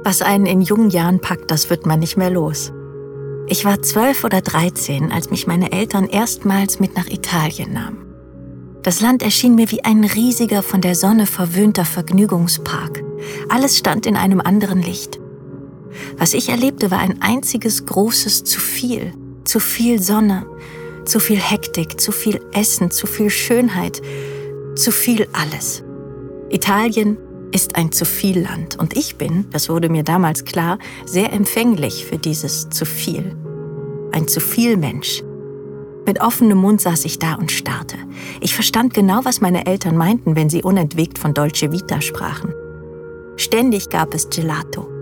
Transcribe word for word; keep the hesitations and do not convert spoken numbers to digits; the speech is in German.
Was einen in jungen Jahren packt, das wird man nicht mehr los. Ich war zwölf oder dreizehn, als mich meine Eltern erstmals mit nach Italien nahmen. Das Land erschien mir wie ein riesiger, von der Sonne verwöhnter Vergnügungspark. Alles stand in einem anderen Licht. Was ich erlebte, war ein einziges großes Zu viel. Zu viel Sonne, zu viel Hektik, zu viel Essen, zu viel Schönheit, zu viel alles. Italien ist ein Zu-viel-Land und ich bin, das wurde mir damals klar, sehr empfänglich für dieses Zu-viel. Ein Zu-viel-Mensch. Mit offenem Mund saß ich da und starrte. Ich verstand genau, was meine Eltern meinten, wenn sie unentwegt von Dolce Vita sprachen. Ständig gab es Gelato.